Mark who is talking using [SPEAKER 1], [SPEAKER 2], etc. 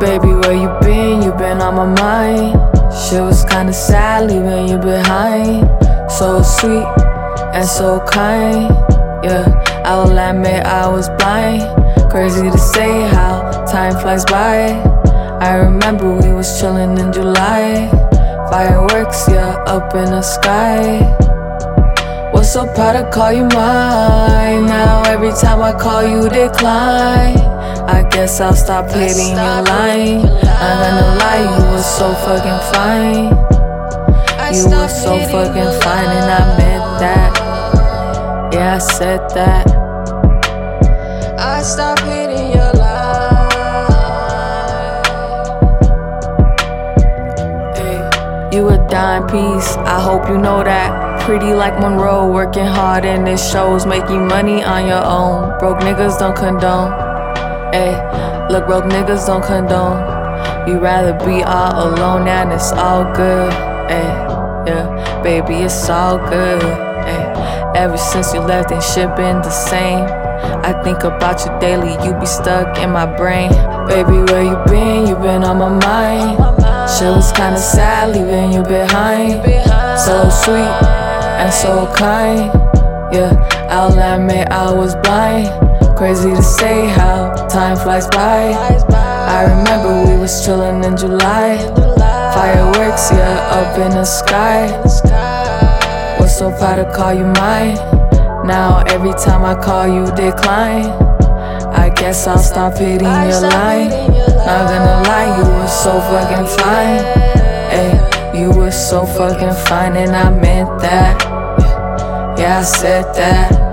[SPEAKER 1] Baby, where you been? You been on my mind. Shit was kinda sad leaving you behind. So sweet and so kind. Yeah, I will admit I was blind. Crazy to say how time flies by. I remember we was chillin' in July. Fireworks, yeah, up in the sky. Was so proud to call you mine. Now every time I call you decline. I guess I'll stop hitting your line. I'm gonna lie, you were so fucking fine. You were so fucking fine, and I meant that. Yeah, I said that.
[SPEAKER 2] I stopped hitting your line.
[SPEAKER 1] Hey, you a dime piece, I hope you know that. Pretty like Monroe, working hard in this shows, making money on your own. Broke niggas don't condone. Ay, look, broke niggas don't condone. You rather be all alone and it's all good. Ay, yeah, baby, it's all good. Ay, ever since you left, ain't shit been the same. I think about you daily, you be stuck in my brain. Baby, where you been? You been on my mind. Shit was kinda sad leaving you behind. So sweet and so kind. Yeah, I'll admit I was blind. Crazy to say how time flies by. I remember we was chillin' in July. Fireworks, yeah, up in the sky. Was so proud to call you mine. Now every time I call you decline. I guess I'll stop hitting your line. Not gonna lie, you were so fucking fine. Ay, you were so fucking fine, and I meant that. Yeah, I said that.